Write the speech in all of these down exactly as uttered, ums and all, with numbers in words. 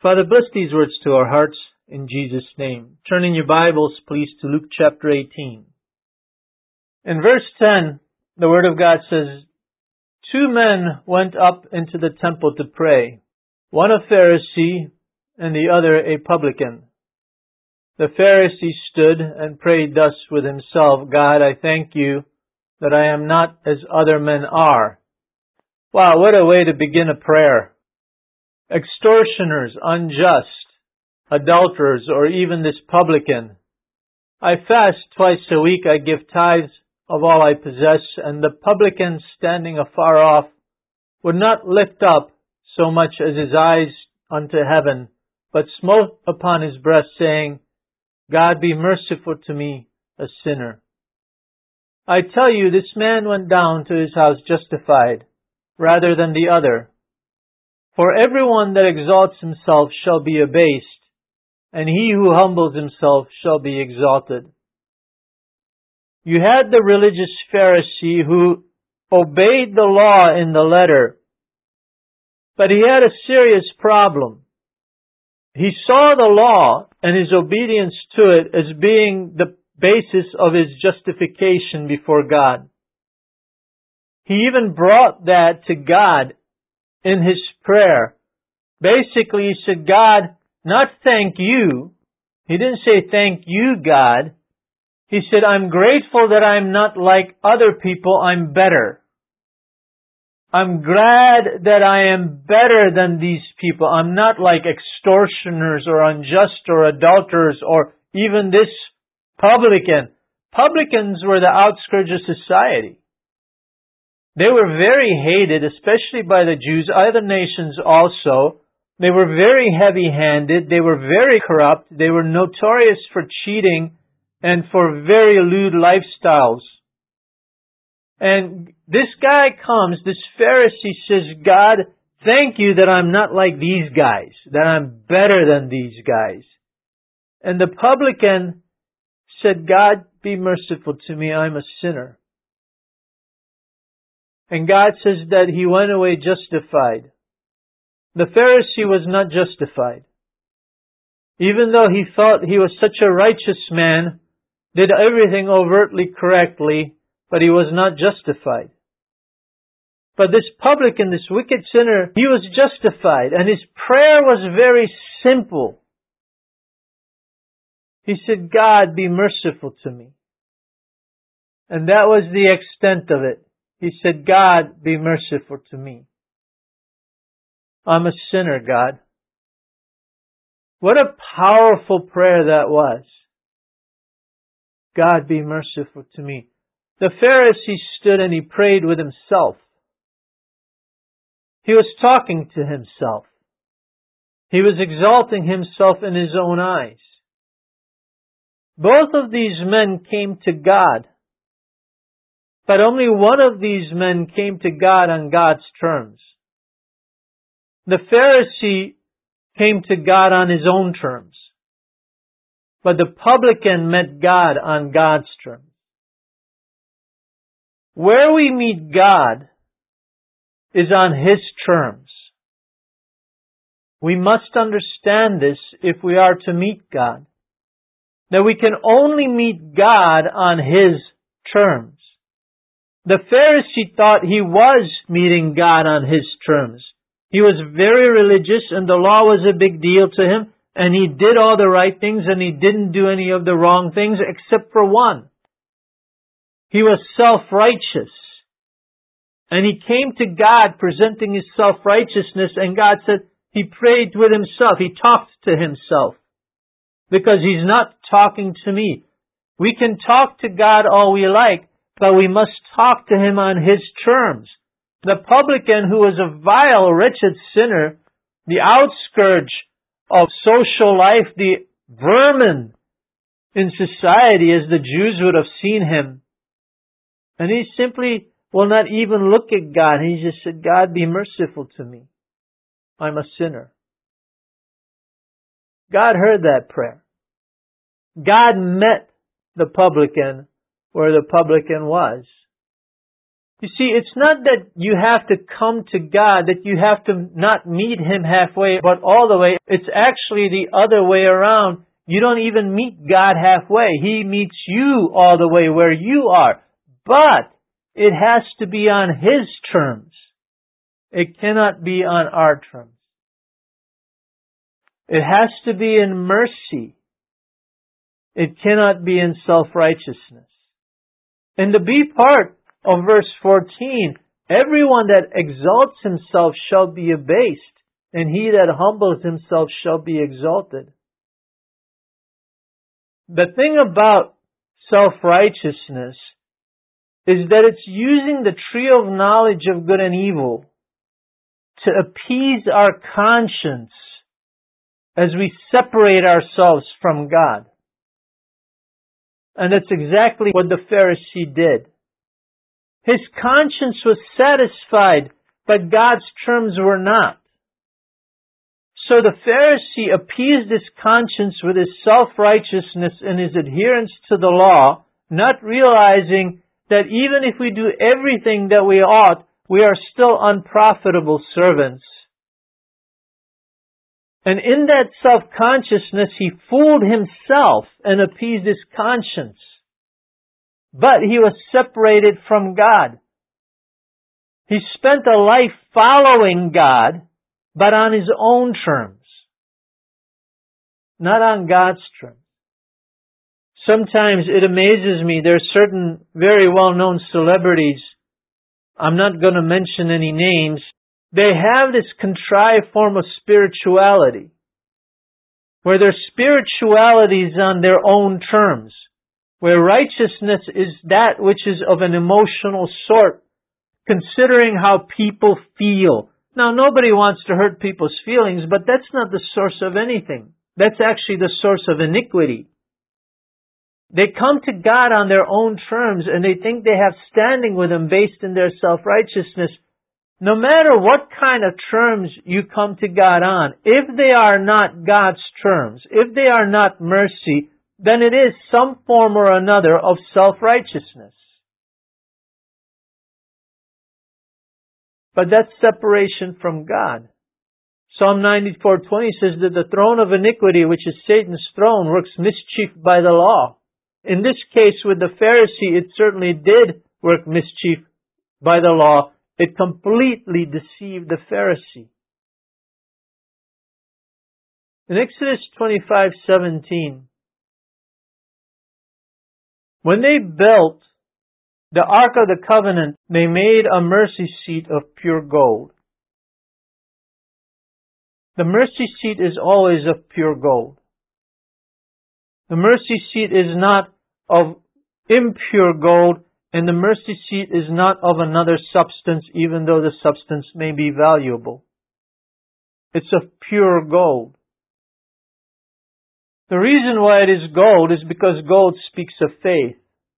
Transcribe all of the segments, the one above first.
Father, bless these words to our hearts in Jesus' name. Turn in your Bibles, please, to Luke chapter eighteen. In verse ten, the Word of God says, Two men went up into the temple to pray, one a Pharisee and the other a publican. The Pharisee stood and prayed thus with himself, God, I thank you that I am not as other men are. Wow, what a way to begin a prayer. Extortioners, unjust, adulterers, or even this publican. I fast twice a week, I give tithes of all I possess, and the publican standing afar off would not lift up so much as his eyes unto heaven, but smote upon his breast, saying, God be merciful to me, a sinner. I tell you, this man went down to his house justified, rather than the other. For everyone that exalts himself shall be abased, and he who humbles himself shall be exalted. You had the religious Pharisee who obeyed the law in the letter, but he had a serious problem. He saw the law and his obedience to it as being the basis of his justification before God. He even brought that to God in his prayer. Basically, he said, God, not thank you. He didn't say thank you, God. He said, I'm grateful that I'm not like other people, I'm better. I'm glad that I am better than these people. I'm not like extortioners or unjust or adulterers or even this publican. Publicans were the outskirts of society. They were very hated, especially by the Jews, other nations also. They were very heavy-handed. They were very corrupt. They were notorious for cheating and for very lewd lifestyles. And this guy comes, this Pharisee says, God, thank you that I'm not like these guys, that I'm better than these guys. And the publican said, God, be merciful to me, I'm a sinner. And God says that he went away justified. The Pharisee was not justified. Even though he thought he was such a righteous man, did everything overtly correctly, but he was not justified. But this publican, this wicked sinner, he was justified, and his prayer was very simple. He said, God, be merciful to me. And that was the extent of it. He said, God, be merciful to me. I'm a sinner, God. What a powerful prayer that was. God, be merciful to me. The Pharisee stood and he prayed with himself. He was talking to himself. He was exalting himself in his own eyes. Both of these men came to God. But only one of these men came to God on God's terms. The Pharisee came to God on his own terms. But the publican met God on God's terms. Where we meet God is on His terms. We must understand this if we are to meet God. That we can only meet God on His terms. The Pharisee thought he was meeting God on his terms. He was very religious and the law was a big deal to him, and he did all the right things and he didn't do any of the wrong things except for one. He was self-righteous. And he came to God presenting his self-righteousness, and God said he prayed with himself. He talked to himself. Because he's not talking to me. We can talk to God all we like, but we must talk to Him on His terms. The publican, who was a vile, wretched sinner, the outskirts of social life, the vermin in society as the Jews would have seen him. And he simply will not even look at God. He just said, God, be merciful to me. I'm a sinner. God heard that prayer. God met the publican where the publican was. You see, it's not that you have to come to God, that you have to not meet Him halfway, but all the way. It's actually the other way around. You don't even meet God halfway. He meets you all the way where you are. But it has to be on His terms. It cannot be on our terms. It has to be in mercy. It cannot be in self-righteousness. And the B part of verse fourteen, everyone that exalts himself shall be abased, and he that humbles himself shall be exalted. The thing about self-righteousness is that it's using the tree of knowledge of good and evil to appease our conscience as we separate ourselves from God. And that's exactly what the Pharisee did. His conscience was satisfied, but God's terms were not. So the Pharisee appeased his conscience with his self-righteousness and his adherence to the law, not realizing that even if we do everything that we ought, we are still unprofitable servants. And in that self-consciousness, he fooled himself and appeased his conscience. But he was separated from God. He spent a life following God, but on his own terms, not on God's terms. Sometimes it amazes me, there are certain very well-known celebrities, I'm not going to mention any names, they have this contrived form of spirituality, where their spirituality is on their own terms, where righteousness is that which is of an emotional sort, considering how people feel. Now, nobody wants to hurt people's feelings, but that's not the source of anything. That's actually the source of iniquity. They come to God on their own terms, and they think they have standing with Him based in their self-righteousness. No matter what kind of terms you come to God on, if they are not God's terms, if they are not mercy, then it is some form or another of self-righteousness. But that's separation from God. Psalm ninety-four twenty says that the throne of iniquity, which is Satan's throne, works mischief by the law. In this case, with the Pharisee, it certainly did work mischief by the law. It completely deceived the Pharisee. In Exodus twenty-five seventeen, when they built the Ark of the Covenant, they made a mercy seat of pure gold. The mercy seat is always of pure gold. The mercy seat is not of impure gold, and the mercy seat is not of another substance, even though the substance may be valuable. It's of pure gold. The reason why it is gold is because gold speaks of faith.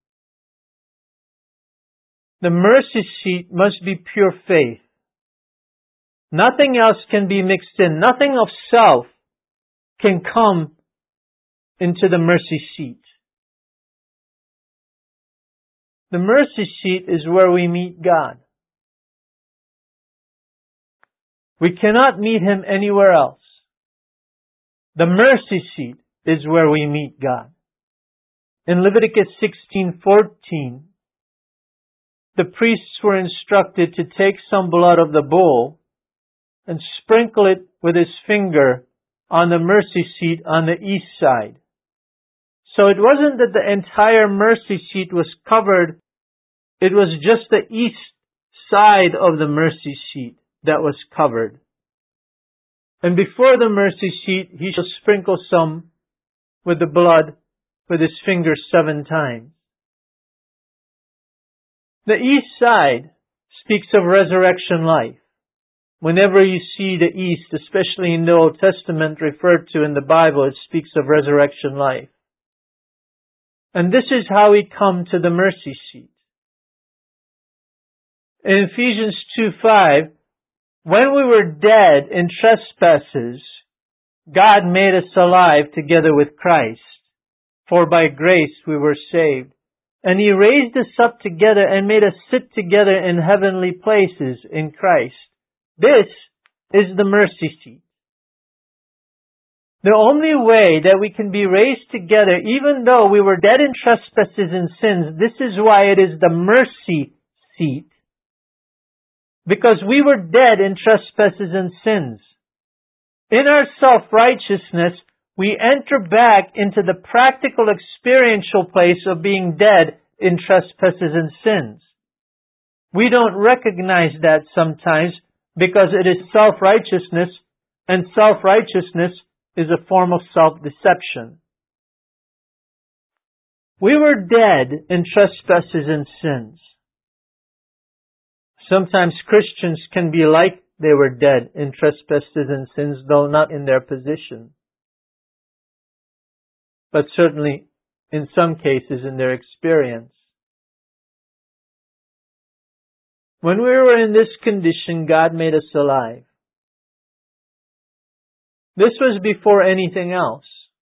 The mercy seat must be pure faith. Nothing else can be mixed in. Nothing of self can come into the mercy seat. The mercy seat is where we meet God. We cannot meet Him anywhere else. The mercy seat is where we meet God. In Leviticus sixteen fourteen, the priests were instructed to take some blood of the bull and sprinkle it with his finger on the mercy seat on the east side. So it wasn't that the entire mercy seat was covered, it was just the east side of the mercy seat that was covered. And before the mercy seat, he shall sprinkle some with the blood with his finger seven times. The east side speaks of resurrection life. Whenever you see the east, especially in the Old Testament referred to in the Bible, it speaks of resurrection life. And this is how we come to the mercy seat. In Ephesians two five, when we were dead in trespasses, God made us alive together with Christ. For by grace we were saved. And He raised us up together and made us sit together in heavenly places in Christ. This is the mercy seat. The only way that we can be raised together, even though we were dead in trespasses and sins, this is why it is the mercy seat. Because we were dead in trespasses and sins. In our self-righteousness, we enter back into the practical experiential place of being dead in trespasses and sins. We don't recognize that sometimes because it is self-righteousness, and self-righteousness is a form of self-deception. We were dead in trespasses and sins. Sometimes Christians can be like they were dead in trespasses and sins, though not in their position. But certainly, in some cases, in their experience. When we were in this condition, God made us alive. This was before anything else.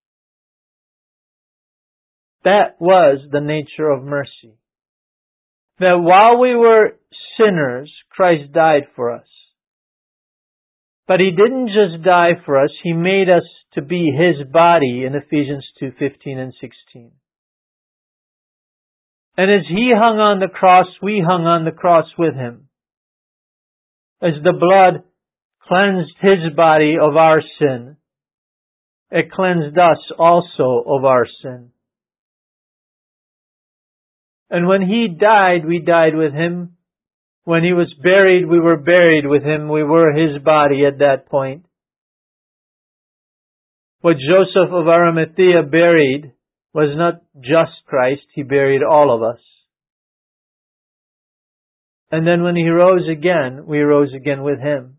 That was the nature of mercy. That while we were sinners, Christ died for us. But He didn't just die for us, He made us to be His body in Ephesians two fifteen and sixteen. And as He hung on the cross, we hung on the cross with Him. As the blood cleansed His body of our sin, it cleansed us also of our sin. And when He died, we died with Him. When He was buried, we were buried with Him. We were His body at that point. What Joseph of Arimathea buried was not just Christ, He buried all of us. And then when He rose again, we rose again with Him.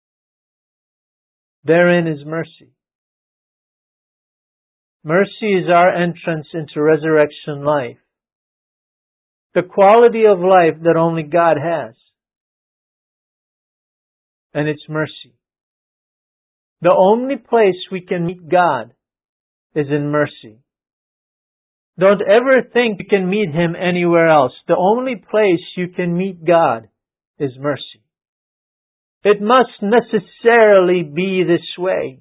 Therein is mercy. Mercy is our entrance into resurrection life. The quality of life that only God has. And it's mercy. The only place we can meet God is in mercy. Don't ever think you can meet Him anywhere else. The only place you can meet God is mercy. It must necessarily be this way.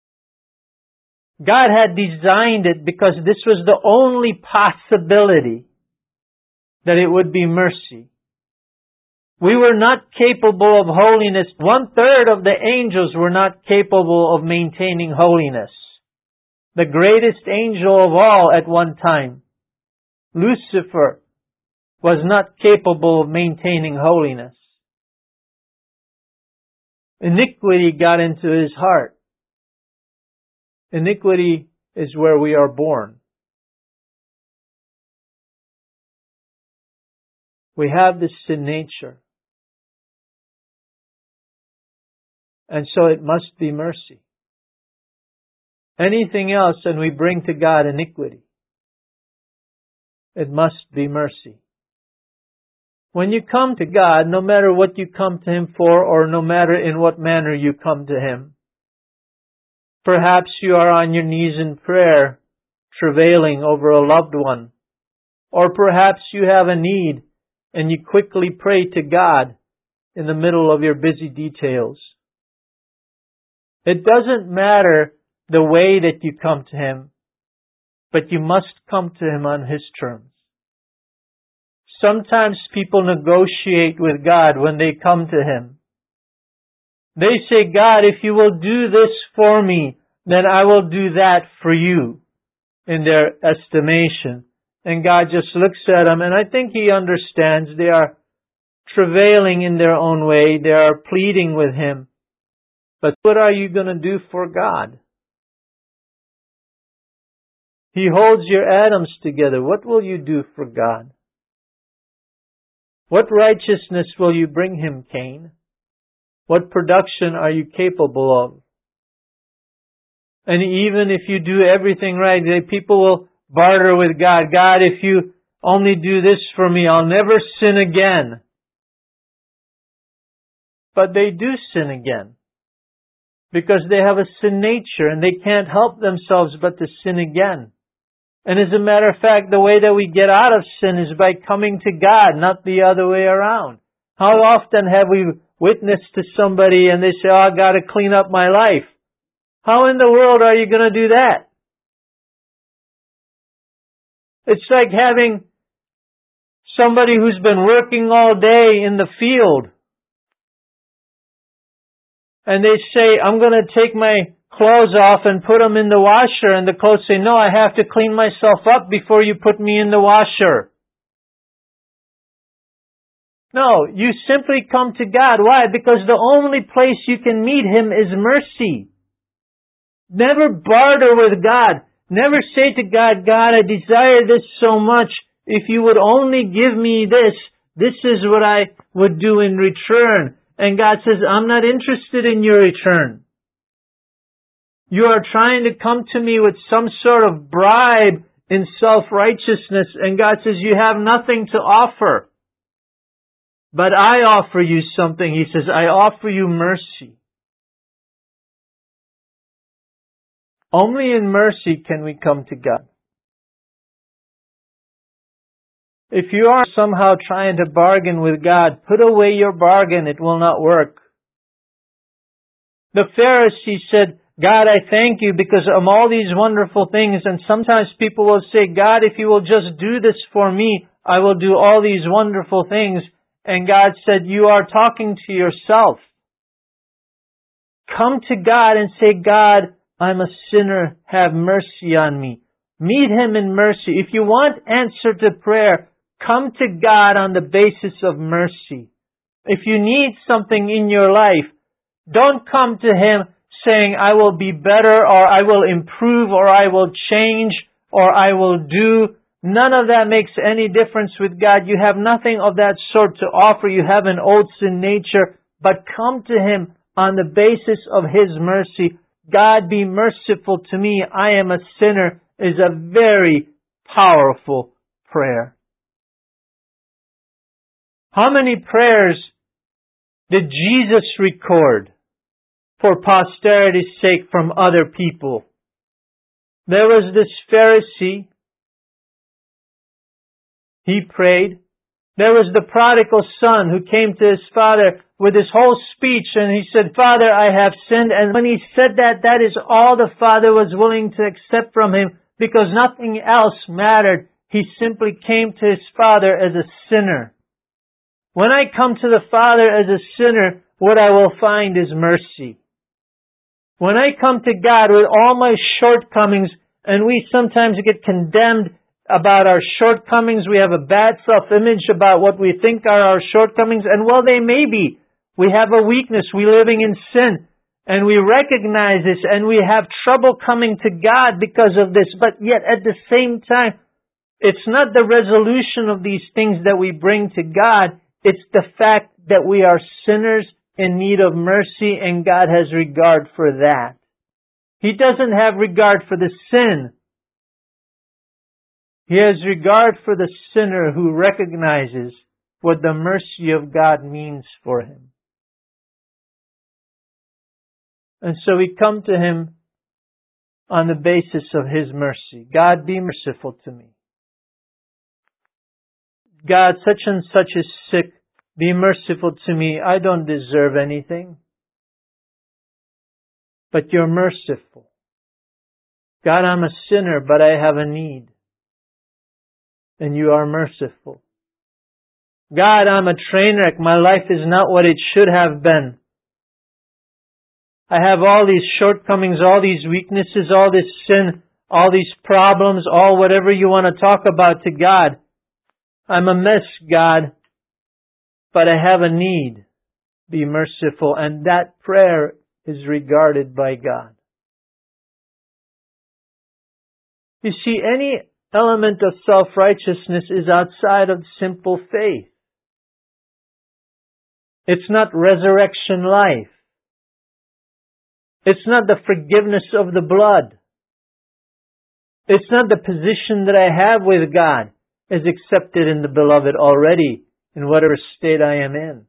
God had designed it because this was the only possibility that it would be mercy. We were not capable of holiness. One third of the angels were not capable of maintaining holiness. The greatest angel of all at one time, Lucifer, was not capable of maintaining holiness. Iniquity got into his heart. Iniquity is where we are born. We have this sin nature. And so it must be mercy. Anything else and we bring to God iniquity. It must be mercy. When you come to God, no matter what you come to Him for or no matter in what manner you come to Him, perhaps you are on your knees in prayer, travailing over a loved one, or perhaps you have a need and you quickly pray to God in the middle of your busy details. It doesn't matter the way that you come to Him, but you must come to Him on His terms. Sometimes people negotiate with God when they come to Him. They say, God, if you will do this for me, then I will do that for you, in their estimation. And God just looks at them, and I think He understands they are travailing in their own way. They are pleading with Him. But what are you going to do for God? He holds your atoms together. What will you do for God? What righteousness will you bring Him, Cain? What production are you capable of? And even if you do everything right, people will barter with God. God, if you only do this for me, I'll never sin again. But they do sin again. Because they have a sin nature and they can't help themselves but to sin again. And as a matter of fact, the way that we get out of sin is by coming to God, not the other way around. How often have we witnessed to somebody and they say, oh, I gotta clean up my life. How in the world are you gonna do that? It's like having somebody who's been working all day in the field and they say, I'm going to take my clothes off and put them in the washer, and the clothes say, no, I have to clean myself up before you put me in the washer. No, you simply come to God. Why? Because the only place you can meet Him is mercy. Never barter with God. Never say to God, God, I desire this so much. If you would only give me this, this is what I would do in return. And God says, I'm not interested in your return. You are trying to come to me with some sort of bribe in self-righteousness. And God says, you have nothing to offer. But I offer you something. He says, I offer you mercy. Only in mercy can we come to God. If you are somehow trying to bargain with God, put away your bargain. It will not work. The Pharisee said, God, I thank you because of all these wonderful things. And sometimes people will say, God, if you will just do this for me, I will do all these wonderful things. And God said, you are talking to yourself. Come to God and say, God, I'm a sinner. Have mercy on me. Meet Him in mercy. If you want answer to prayer, come to God on the basis of mercy. If you need something in your life, don't come to Him saying, I will be better, or I will improve, or I will change, or I will do. None of that makes any difference with God. You have nothing of that sort to offer. You have an old sin nature, but come to Him on the basis of His mercy. God, be merciful to me. I am a sinner is a very powerful prayer. How many prayers did Jesus record for posterity's sake from other people? There was this Pharisee. He prayed. There was the prodigal son who came to his father with his whole speech and he said, Father, I have sinned. And when he said that, that is all the father was willing to accept from him because nothing else mattered. He simply came to his father as a sinner. When I come to the Father as a sinner, what I will find is mercy. When I come to God with all my shortcomings, and we sometimes get condemned about our shortcomings, we have a bad self-image about what we think are our shortcomings, and well, they may be. We have a weakness, we're living in sin, and we recognize this, and we have trouble coming to God because of this, but yet at the same time, it's not the resolution of these things that we bring to God. It's the fact that we are sinners in need of mercy, and God has regard for that. He doesn't have regard for the sin. He has regard for the sinner who recognizes what the mercy of God means for him. And so we come to Him on the basis of His mercy. God, be merciful to me. God, such and such is sick. Be merciful to me. I don't deserve anything. But You're merciful. God, I'm a sinner, but I have a need. And You are merciful. God, I'm a train wreck. My life is not what it should have been. I have all these shortcomings, all these weaknesses, all this sin, all these problems, all whatever you want to talk about to God. I'm a mess, God, but I have a need. Be merciful. And that prayer is regarded by God. You see, any element of self-righteousness is outside of simple faith. It's not resurrection life. It's not the forgiveness of the blood. It's not the position that I have with God is accepted in the beloved already in whatever state I am in.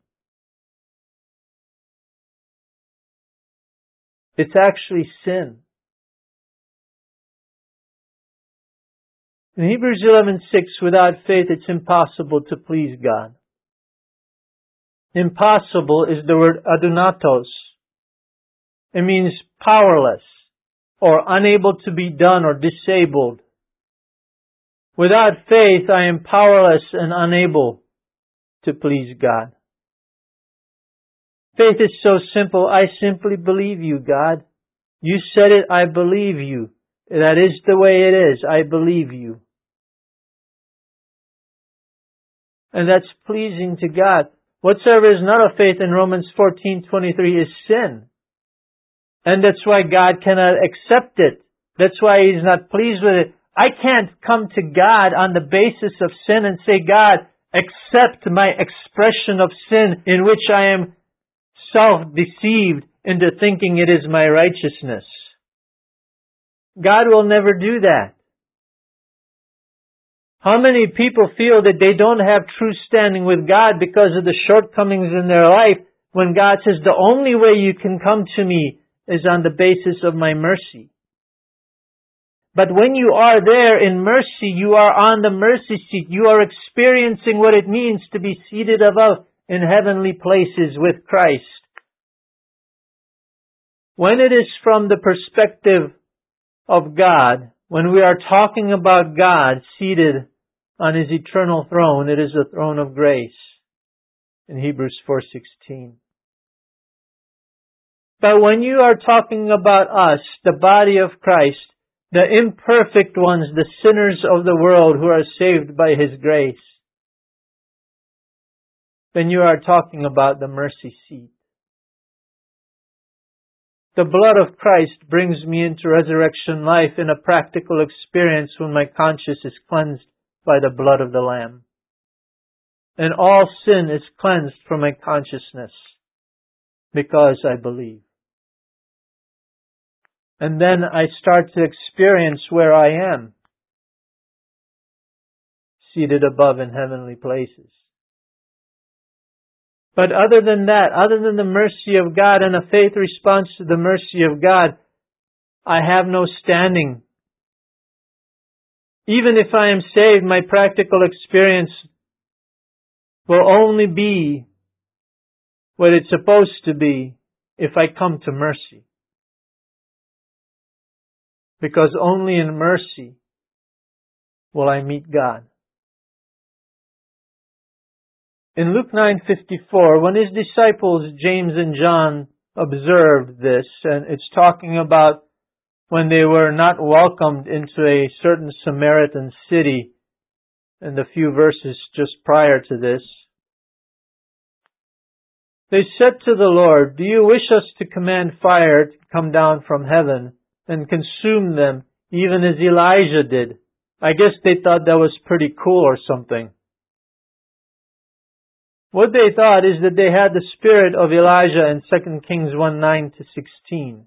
It's actually sin. In Hebrews eleven six, without faith it's impossible to please God. Impossible is the word adunatos. It means powerless or unable to be done or disabled. Without faith I am powerless and unable to please God. Faith is so simple. I simply believe you, God. You said it, I believe you. That is the way it is. I believe you. And that's pleasing to God. Whatsoever is not of faith in Romans fourteen twenty-three is sin. And that's why God cannot accept it. That's why He's not pleased with it. I can't come to God on the basis of sin and say, God, accept my expression of sin in which I am self-deceived into thinking it is my righteousness. God will never do that. How many people feel that they don't have true standing with God because of the shortcomings in their life when God says the only way you can come to me is on the basis of my mercy? But when you are there in mercy, you are on the mercy seat. You are experiencing what it means to be seated above in heavenly places with Christ. When it is from the perspective of God, when we are talking about God seated on His eternal throne, it is a throne of grace in Hebrews four sixteen. But when you are talking about us, the body of Christ, the imperfect ones, the sinners of the world who are saved by His grace, then you are talking about the mercy seat. The blood of Christ brings me into resurrection life in a practical experience when my conscience is cleansed by the blood of the Lamb. And all sin is cleansed from my consciousness because I believe. And then I start to experience where I am, seated above in heavenly places. But other than that, other than the mercy of God and a faith response to the mercy of God, I have no standing. Even if I am saved, my practical experience will only be what it's supposed to be if I come to mercy. Because only in mercy will I meet God. In Luke nine fifty-four, when His disciples, James and John, observed this, and it's talking about when they were not welcomed into a certain Samaritan city in the few verses just prior to this, they said to the Lord, do you wish us to command fire to come down from heaven and consume them, even as Elijah did? I guess they thought that was pretty cool or something. What they thought is that they had the spirit of Elijah in Second Kings one nine to sixteen.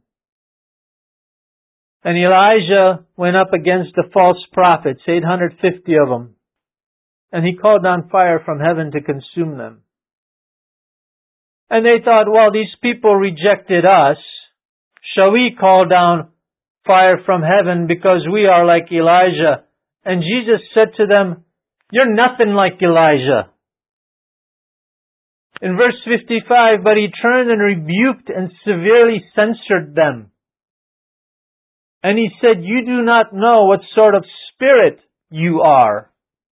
And Elijah went up against the false prophets, eight hundred fifty of them, and he called down fire from heaven to consume them. And they thought, well, these people rejected us. Shall we call down fire from heaven because we are like Elijah? And Jesus said to them, you're nothing like Elijah. In verse fifty-five, but He turned and rebuked and severely censured them. And He said, you do not know what sort of spirit you are.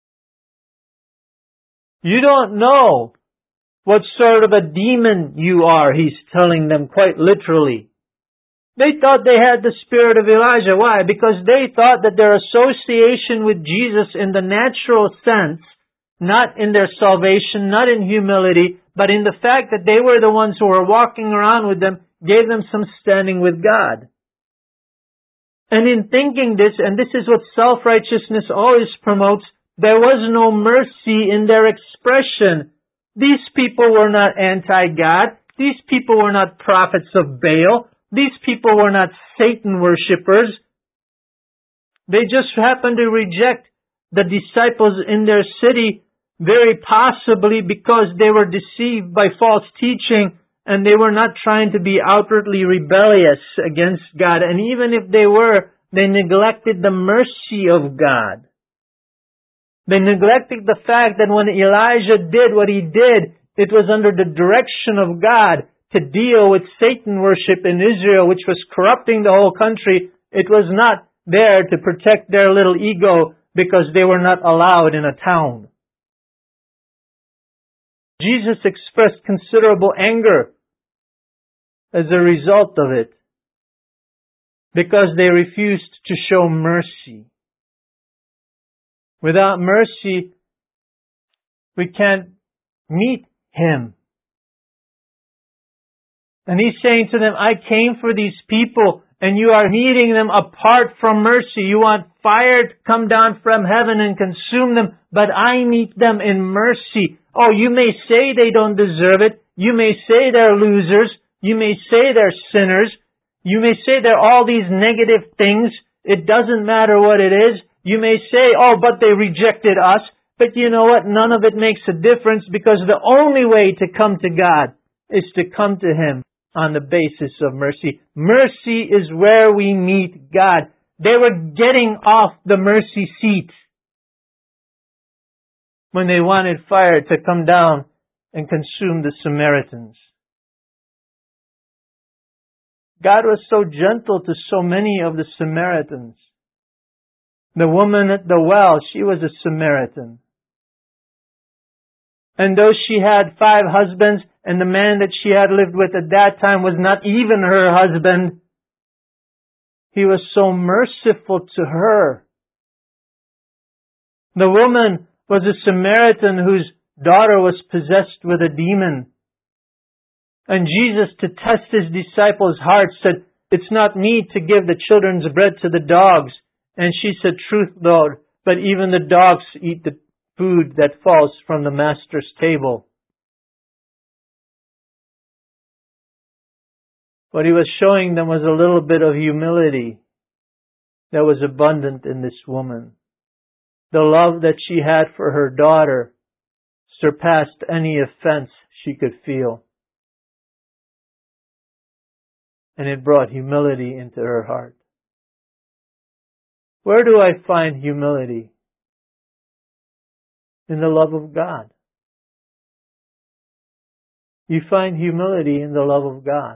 You don't know what sort of a demon you are, He's telling them quite literally. They thought they had the spirit of Elijah. Why? Because they thought that their association with Jesus in the natural sense, not in their salvation, not in humility, but in the fact that they were the ones who were walking around with them, gave them some standing with God. And in thinking this, and this is what self-righteousness always promotes, there was no mercy in their expression. These people were not anti-God. These people were not prophets of Baal. These people were not Satan worshippers. They just happened to reject the disciples in their city, very possibly because they were deceived by false teaching and they were not trying to be outwardly rebellious against God. And even if they were, they neglected the mercy of God. They neglected the fact that when Elijah did what he did, it was under the direction of God to deal with Satan worship in Israel, which was corrupting the whole country. It was not there to protect their little ego because they were not allowed in a town. Jesus expressed considerable anger as a result of it because they refused to show mercy. Without mercy, we can't meet Him. And He's saying to them, I came for these people, and you are meeting them apart from mercy. You want fire to come down from heaven and consume them, but I meet them in mercy. Oh, you may say they don't deserve it. You may say they're losers. You may say they're sinners. You may say they're all these negative things. It doesn't matter what it is. You may say, oh, but they rejected us. But you know what? None of it makes a difference because the only way to come to God is to come to Him on the basis of mercy. Mercy is where we meet God. They were getting off the mercy seat when they wanted fire to come down and consume the Samaritans. God was so gentle to so many of the Samaritans. The woman at the well, she was a Samaritan. And though she had five husbands, and the man that she had lived with at that time was not even her husband, he was so merciful to her. The woman was a Samaritan whose daughter was possessed with a demon. And Jesus, to test His disciples' hearts, said, it's not meet to give the children's bread to the dogs. And she said, truth, Lord, but even the dogs eat the food that falls from the Master's table. What He was showing them was a little bit of humility that was abundant in this woman. The love that she had for her daughter surpassed any offense she could feel. And it brought humility into her heart. Where do I find humility? In the love of God. You find humility in the love of God.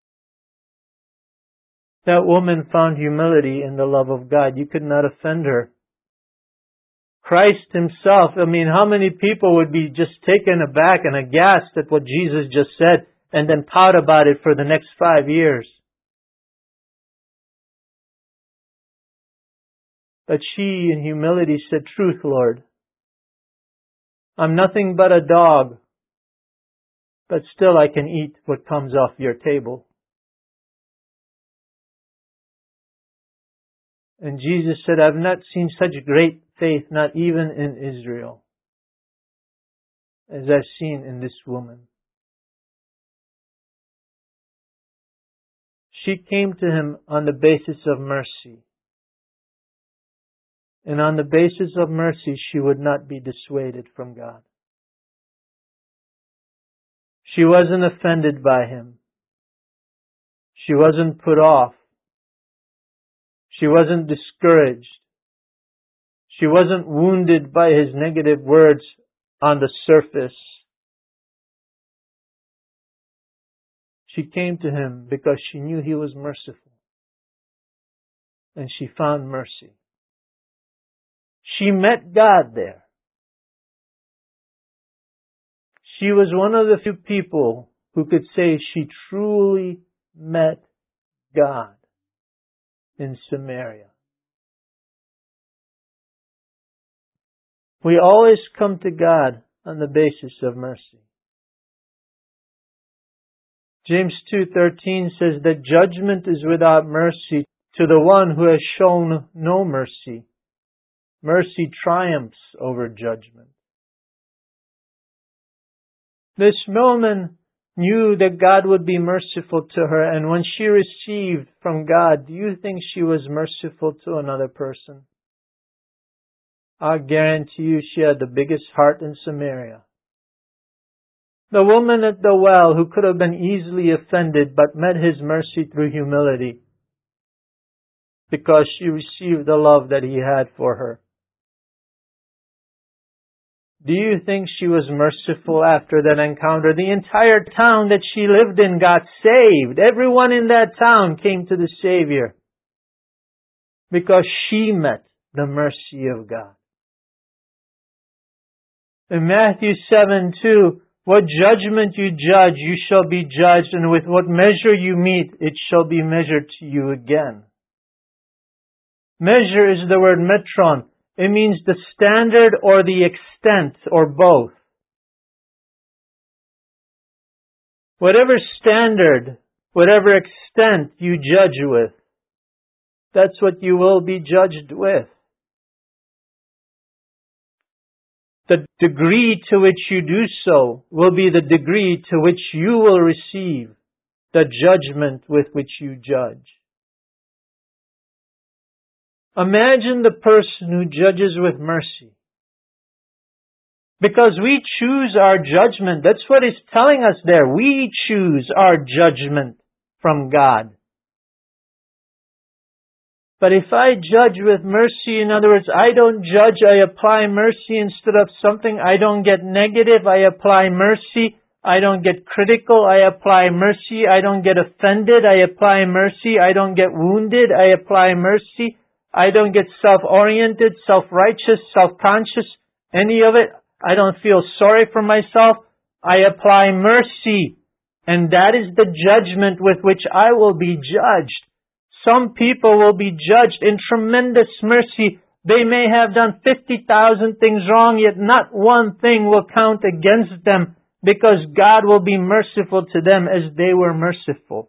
That woman found humility in the love of God. You could not offend her. Christ Himself, I mean, how many people would be just taken aback and aghast at what Jesus just said and then pout about it for the next five years? But she, in humility, said, truth, Lord. I'm nothing but a dog, but still I can eat what comes off your table. And Jesus said, I've not seen such great faith, not even in Israel, as I've seen in this woman. She came to Him on the basis of mercy. And on the basis of mercy, she would not be dissuaded from God. She wasn't offended by Him. She wasn't put off. She wasn't discouraged. She wasn't wounded by His negative words on the surface. She came to Him because she knew He was merciful. And she found mercy. She met God there. She was one of the few people who could say she truly met God in Samaria. We always come to God on the basis of mercy. James two thirteen says that judgment is without mercy to the one who has shown no mercy. Mercy triumphs over judgment. This woman knew that God would be merciful to her, and when she received from God, do you think she was merciful to another person? I guarantee you she had the biggest heart in Samaria. The woman at the well who could have been easily offended but met His mercy through humility because she received the love that He had for her. Do you think she was merciful after that encounter? The entire town that she lived in got saved. Everyone in that town came to the Savior because she met the mercy of God. In Matthew seven two, what judgment you judge, you shall be judged, and with what measure you meet, it shall be measured to you again. Measure is the word metron. It means the standard or the extent or both. Whatever standard, whatever extent you judge with, that's what you will be judged with. The degree to which you do so will be the degree to which you will receive the judgment with which you judge. Imagine the person who judges with mercy. Because we choose our judgment. That's what it's telling us there. We choose our judgment from God. But if I judge with mercy, in other words, I don't judge, I apply mercy instead of something. I don't get negative, I apply mercy. I don't get critical, I apply mercy. I don't get offended, I apply mercy. I don't get wounded, I apply mercy. I don't get self-oriented, self-righteous, self-conscious, any of it. I don't feel sorry for myself. I apply mercy. And that is the judgment with which I will be judged. Some people will be judged in tremendous mercy. They may have done fifty thousand things wrong, yet not one thing will count against them because God will be merciful to them as they were merciful.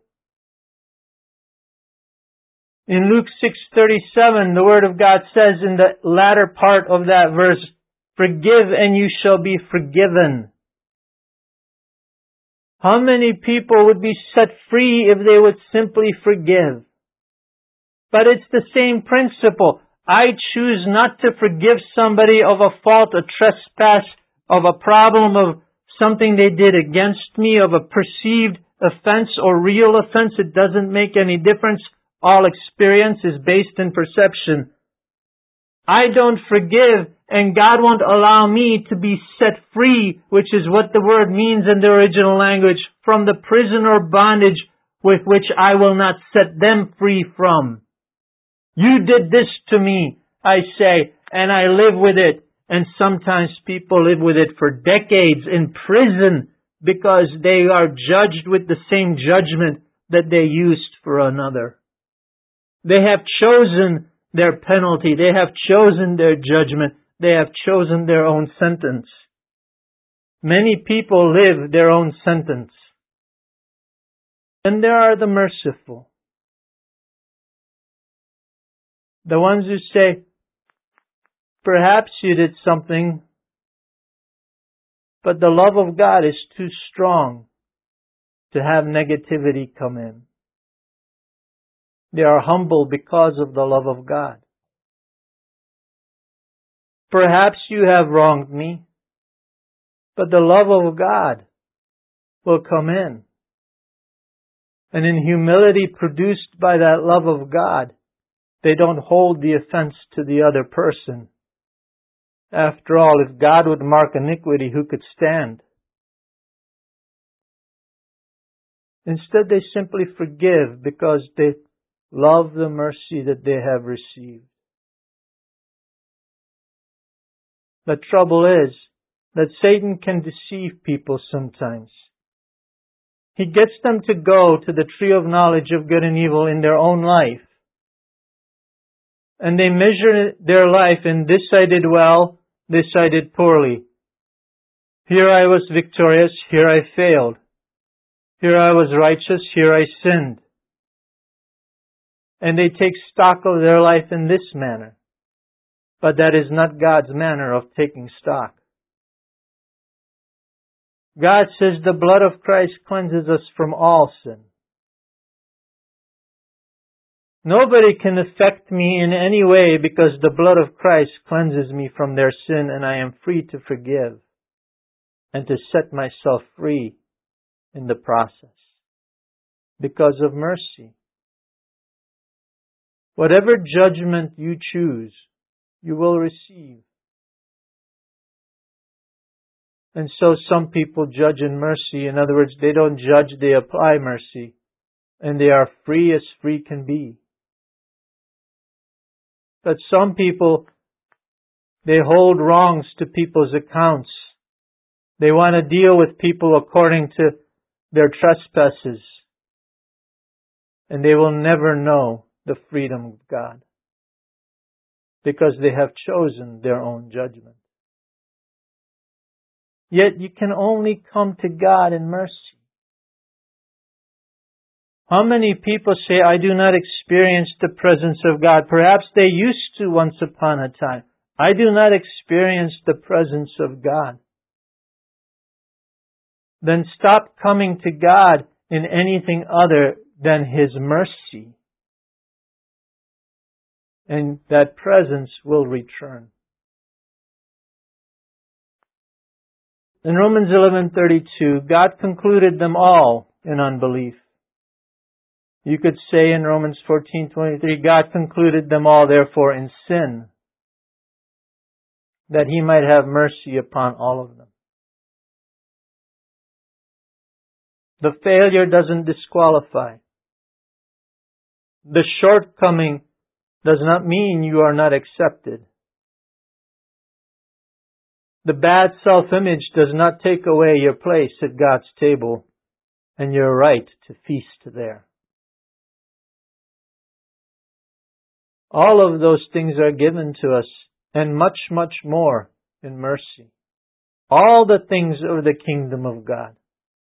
In Luke six thirty-seven, the Word of God says in the latter part of that verse, "Forgive and you shall be forgiven." How many people would be set free if they would simply forgive? But it's the same principle. I choose not to forgive somebody of a fault, a trespass, of a problem, of something they did against me, of a perceived offense or real offense. It doesn't make any difference. All experience is based in perception. I don't forgive, and God won't allow me to be set free, which is what the word means in the original language, from the prison or bondage with which I will not set them free from. You did this to me, I say, and I live with it. And sometimes people live with it for decades in prison because they are judged with the same judgment that they used for another. They have chosen their penalty. They have chosen their judgment. They have chosen their own sentence. Many people live their own sentence. And there are the merciful. The ones who say, perhaps you did something, but the love of God is too strong to have negativity come in. They are humble because of the love of God. Perhaps you have wronged me, but the love of God will come in. And in humility produced by that love of God, they don't hold the offense to the other person. After all, if God would mark iniquity, who could stand? Instead, they simply forgive because they love the mercy that they have received. The trouble is that Satan can deceive people sometimes. He gets them to go to the tree of knowledge of good and evil in their own life. And they measure their life in this I did well, this I did poorly. Here I was victorious, here I failed. Here I was righteous, here I sinned. And they take stock of their life in this manner. But that is not God's manner of taking stock. God says the blood of Christ cleanses us from all sin. Nobody can affect me in any way because the blood of Christ cleanses me from their sin and I am free to forgive and to set myself free in the process because of mercy. Whatever judgment you choose, you will receive. And so some people judge in mercy. In other words, they don't judge, they apply mercy. And they are free as free can be. But some people, they hold wrongs to people's accounts. They want to deal with people according to their trespasses. And they will never know the freedom of God, because they have chosen their own judgment. Yet you can only come to God in mercy. How many people say, I do not experience the presence of God? Perhaps they used to once upon a time. I do not experience the presence of God. Then stop coming to God in anything other than His mercy. And that presence will return. In Romans eleven thirty-two, God concluded them all in unbelief. You could say in Romans fourteen twenty-three, God concluded them all therefore in sin, that He might have mercy upon all of them. The failure doesn't disqualify. The shortcoming does not mean you are not accepted. The bad self-image does not take away your place at God's table and your right to feast there. All of those things are given to us, and much, much more in mercy. All the things of the kingdom of God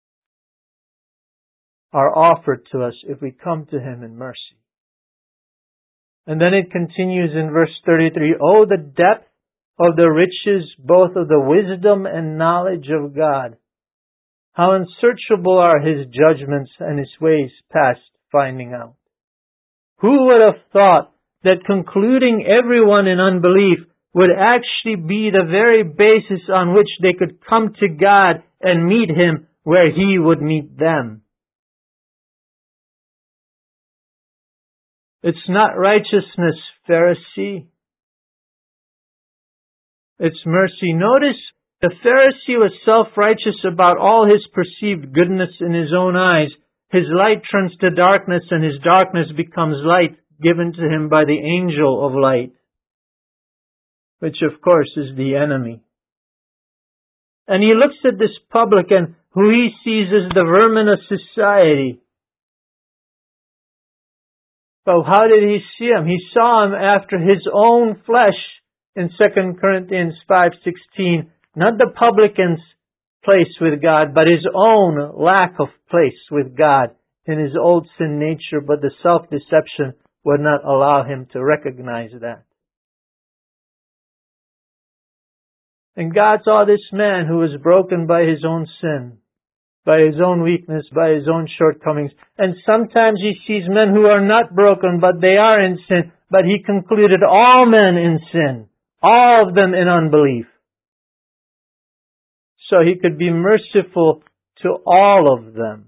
are offered to us if we come to Him in mercy. And then it continues in verse thirty-three, oh, the depth of the riches, both of the wisdom and knowledge of God. How unsearchable are His judgments and His ways past finding out. Who would have thought that concluding everyone in unbelief would actually be the very basis on which they could come to God and meet Him where He would meet them? It's not righteousness, Pharisee. It's mercy. Notice the Pharisee was self-righteous about all his perceived goodness in his own eyes. His light turns to darkness, and his darkness becomes light given to him by the angel of light, which of course is the enemy. And he looks at this publican who he sees as the vermin of society. So how did he see him? He saw him after his own flesh in Second Corinthians five sixteen. Not the publican's place with God, but his own lack of place with God in his old sin nature, but the self-deception would not allow him to recognize that. And God saw this man who was broken by his own sin, by his own weakness, by his own shortcomings. And sometimes He sees men who are not broken, but they are in sin. But He concluded all men in sin, all of them in unbelief. So He could be merciful to all of them,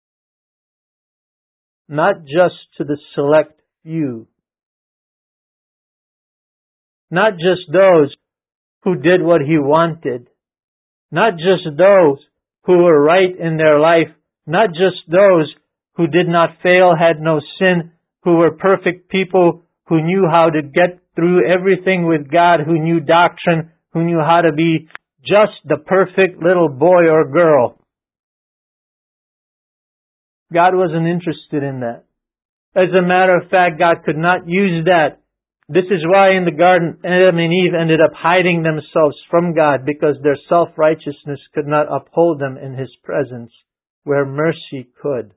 not just to the select few. Not just those who did what He wanted. Not just those who were right in their life. Not just those who did not fail, had no sin, who were perfect people, who knew how to get through everything with God, who knew doctrine, who knew how to be just the perfect little boy or girl. God wasn't interested in that. As a matter of fact, God could not use that. This is why in the garden, Adam and Eve ended up hiding themselves from God, because their self-righteousness could not uphold them in His presence, where mercy could.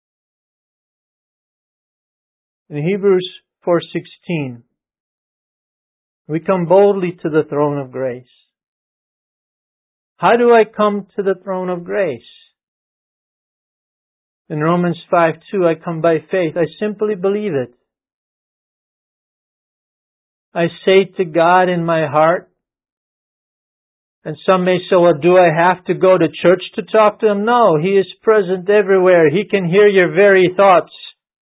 In Hebrews four sixteen, we come boldly to the throne of grace. How do I come to the throne of grace? In Romans five two, I come by faith. I simply believe it. I say to God in my heart, and some may say, well, do I have to go to church to talk to Him? No, He is present everywhere. He can hear your very thoughts.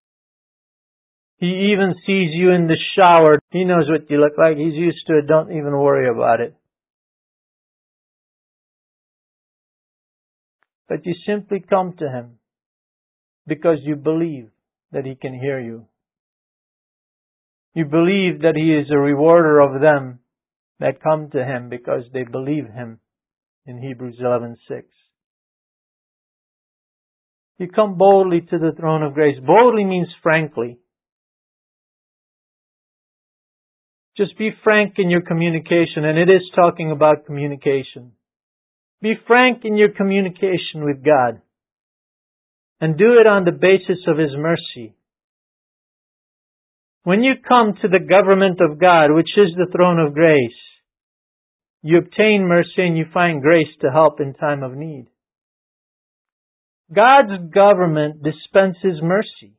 He even sees you in the shower. He knows what you look like. He's used to it. Don't even worry about it. But you simply come to Him because you believe that He can hear you. You believe that He is a rewarder of them that come to Him because they believe Him in Hebrews eleven six. You come boldly to the throne of grace. Boldly means frankly. Just be frank in your communication, and it is talking about communication. Be frank in your communication with God. And do it on the basis of His mercy. When you come to the government of God, which is the throne of grace, you obtain mercy and you find grace to help in time of need. God's government dispenses mercy.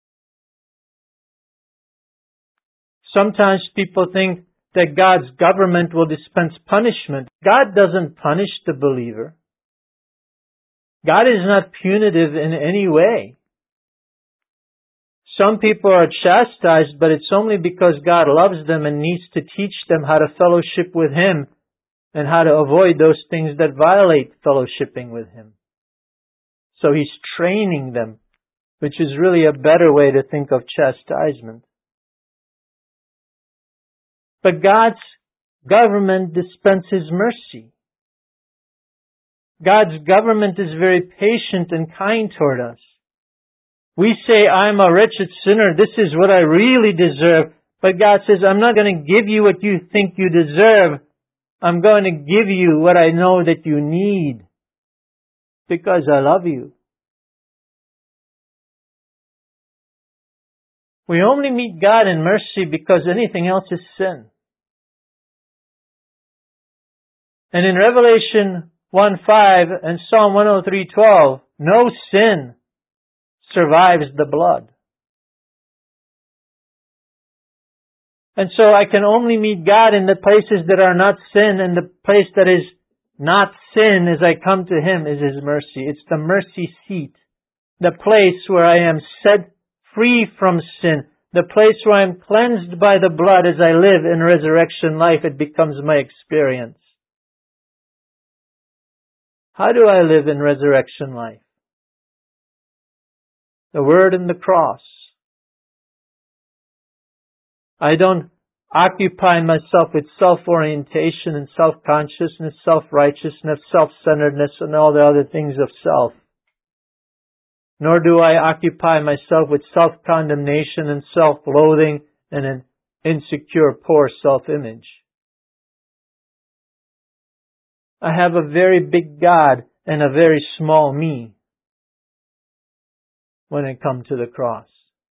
Sometimes people think that God's government will dispense punishment. God doesn't punish the believer. God is not punitive in any way. Some people are chastised, but it's only because God loves them and needs to teach them how to fellowship with Him and how to avoid those things that violate fellowshipping with Him. So He's training them, which is really a better way to think of chastisement. But God's government dispenses mercy. God's government is very patient and kind toward us. We say, I'm a wretched sinner, this is what I really deserve. But God says, I'm not going to give you what you think you deserve. I'm going to give you what I know that you need. Because I love you. We only meet God in mercy because anything else is sin. And in Revelation one five and Psalm one oh three twelve, no sin survives the blood. And so I can only meet God in the places that are not sin, and the place that is not sin as I come to Him is His mercy. It's the mercy seat. The place where I am set free from sin. The place where I am cleansed by the blood as I live in resurrection life. It becomes my experience. How do I live in resurrection life? The Word and the cross. I don't occupy myself with self-orientation and self-consciousness, self-righteousness, self-centeredness, and all the other things of self. Nor do I occupy myself with self-condemnation and self-loathing and an insecure, poor self-image. I have a very big God and a very small me when I come to the cross.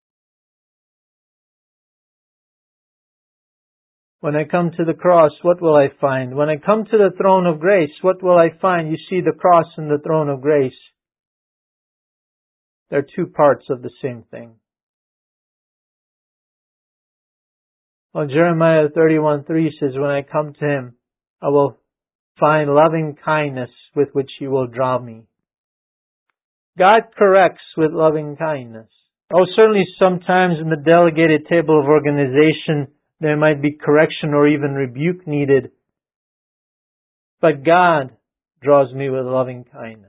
When I come to the cross, what will I find? When I come to the throne of grace, what will I find? You see, the cross and the throne of grace, they're two parts of the same thing. Well, Jeremiah thirty-one three says, when I come to Him, I will find loving kindness with which He will draw me. God corrects with loving kindness. Oh, certainly sometimes in the delegated table of organization, there might be correction or even rebuke needed. But God draws me with loving kindness.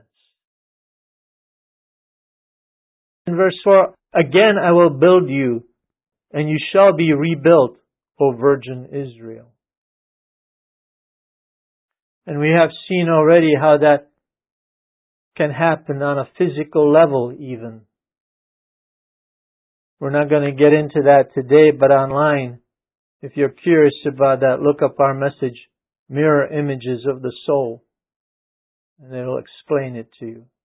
In verse four, again I will build you, and you shall be rebuilt, O Virgin Israel. And we have seen already how that can happen on a physical level even. We're not going to get into that today, but online, if you're curious about that, look up our message, Mirror Images of the Soul, and it'll explain it to you.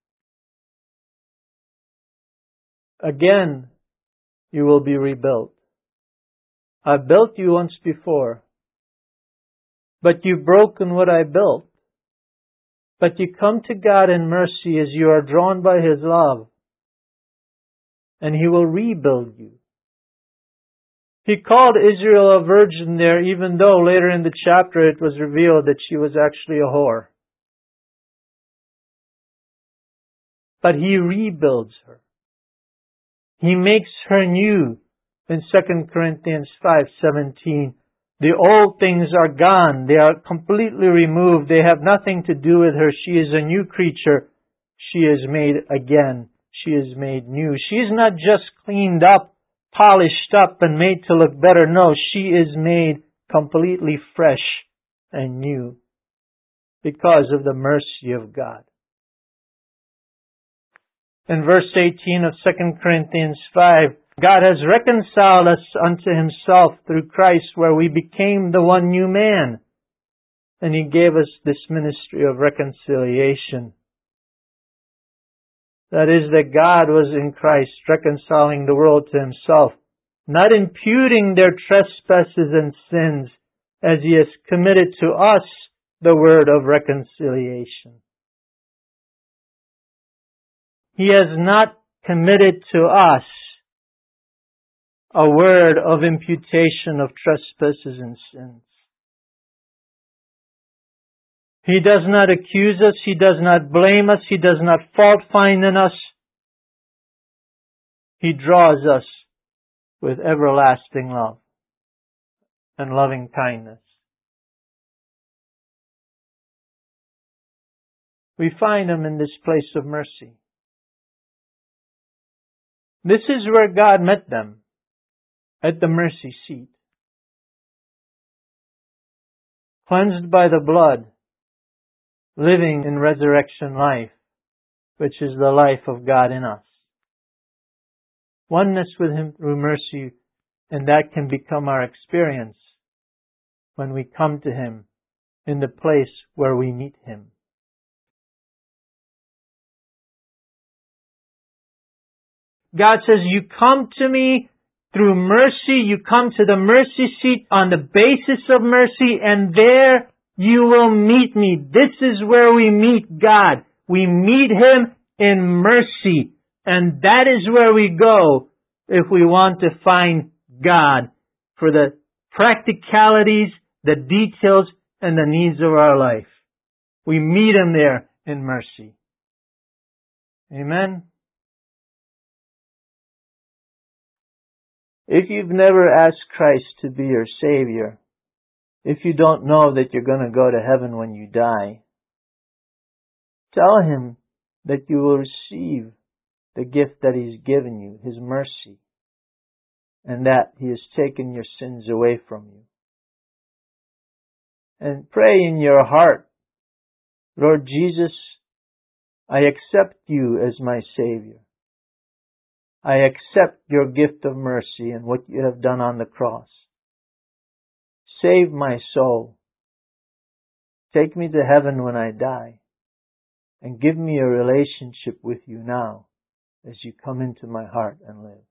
Again, you will be rebuilt. I built you once before, but you've broken what I built. But you come to God in mercy as you are drawn by His love, and He will rebuild you. He called Israel a virgin there, even though later in the chapter it was revealed that she was actually a whore. But He rebuilds her. He makes her new. In Second Corinthians five seventeen, the old things are gone. They are completely removed. They have nothing to do with her. She is a new creature. she is made again. She is made new. She is not just cleaned up, polished up, and made to look better. No, she is made completely fresh and new because of the mercy of God. In verse eighteen of Second Corinthians five, God has reconciled us unto Himself through Christ, where we became the one new man. And He gave us this ministry of reconciliation. That is, that God was in Christ reconciling the world to Himself, not imputing their trespasses and sins, as He has committed to us the word of reconciliation. He has not committed to us a word of imputation of trespasses and sins. He does not accuse us. He does not blame us. He does not fault find in us. He draws us with everlasting love and loving kindness. We find Him in this place of mercy. This is where God met them, at the mercy seat. Cleansed by the blood, living in resurrection life, which is the life of God in us. Oneness with Him through mercy, and that can become our experience when we come to Him in the place where we meet Him. God says, you come to me through mercy, you come to the mercy seat on the basis of mercy, and there you will meet me. This is where we meet God. We meet Him in mercy. And that is where we go if we want to find God for the practicalities, the details, and the needs of our life. We meet Him there in mercy. Amen. If you've never asked Christ to be your Savior, if you don't know that you're going to go to heaven when you die, tell Him that you will receive the gift that He's given you, His mercy, and that He has taken your sins away from you. And pray in your heart, Lord Jesus, I accept You as my Savior. I accept Your gift of mercy and what You have done on the cross. Save my soul. Take me to heaven when I die. And give me a relationship with You now as You come into my heart and live.